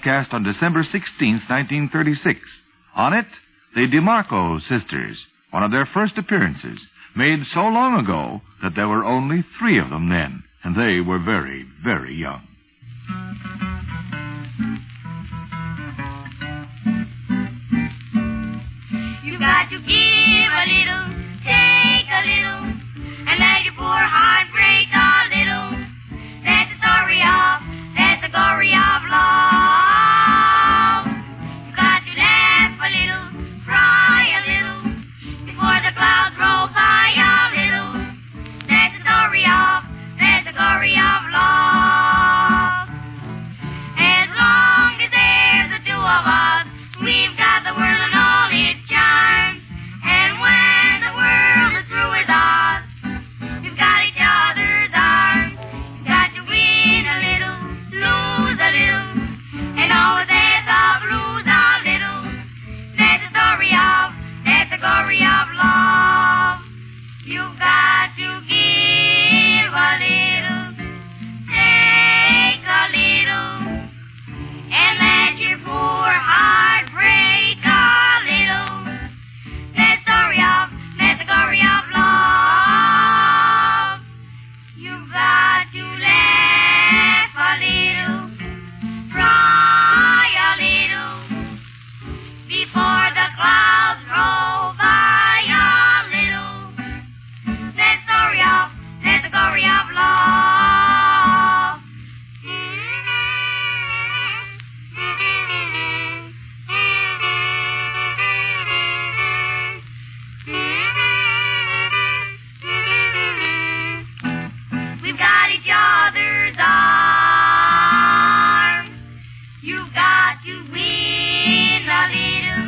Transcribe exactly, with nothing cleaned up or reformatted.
broadcast on December sixteenth, nineteen thirty-six. On it, the DeMarco sisters, one of their first appearances, made so long ago that there were only three of them then, and they were very, very young. You got to give a little, take a little, and let your poor heart break a little. That's the story of, that's the glory of love. You got to laugh a little, cry a little, before the clouds roll by a little. That's the story of, that's the glory of love. As long as there's the two of us, we've got the world and all its charms. And when the world is through with us, we've got each other's arms. You've got to win a little, lose a little, and always as of lose a little. That's the story of, that's the glory of love. You've got to give a little, take a little, and let your poor heart break a little. That's the story of, that's the glory of love. You've got to laugh a little, cry a little, before the clouds roll by a little. That's the story of, that's the glory of love. We've got each other's arms. You've got to win a little,